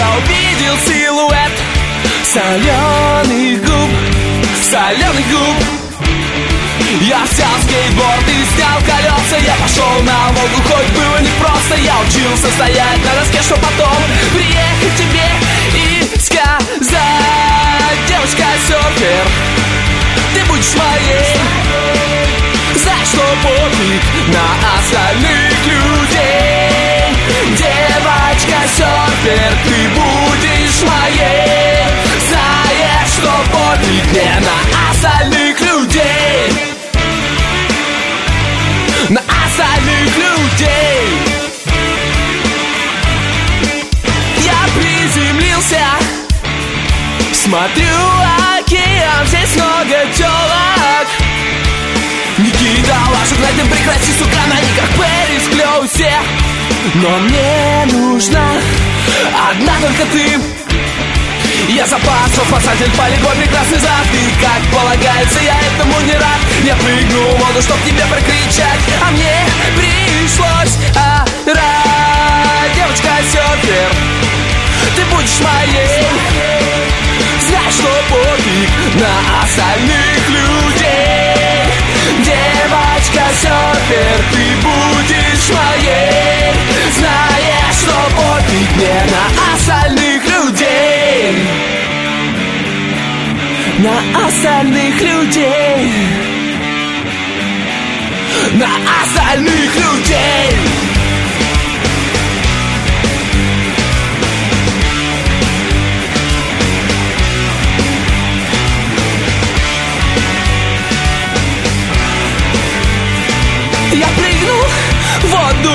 я увидел силуэт соленых губ, соленых губ. Я взял скейтборд и снял колеса. Я пошел на Волгу, хоть было непросто. Я учился стоять на доске, чтоб потом приехать тебе и сказать: девочка-серфер, ты будешь моей. Знай, что пофиг на остальных людей. Девочка-серфер, ты будешь моей. Знаешь, что пофиг не на остальных людей. На остальных людей. Я приземлился, смотрю океан, здесь много тёлок. Никита, ложек на этом прекрати, сука, на них как Перри в Клёусе. Но мне нужна одна только ты. Я запасов, спасатель, полевой, прекрасный зад. И как полагается, я этому не рад. Я прыгнул в воду, чтоб тебе прокричать, а мне пришлось орать. Девочка-серфер, ты будешь моей. Знай, что пофиг на остальных людей. Девочка-серфер, ты будешь моей. Знаешь, что пофиг не на остальных людей. На остальных людей. На остальных людей. Я прыгнул в воду,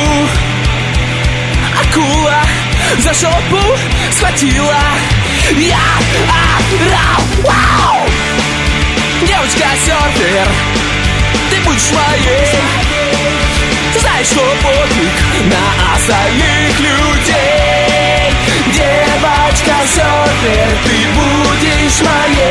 акула за жопу схватила. Я орал, вау! Девочка-серфер, ты будешь моей. Знаешь, что пофиг на остальных людей. Девочка-серфер, ты будешь моей.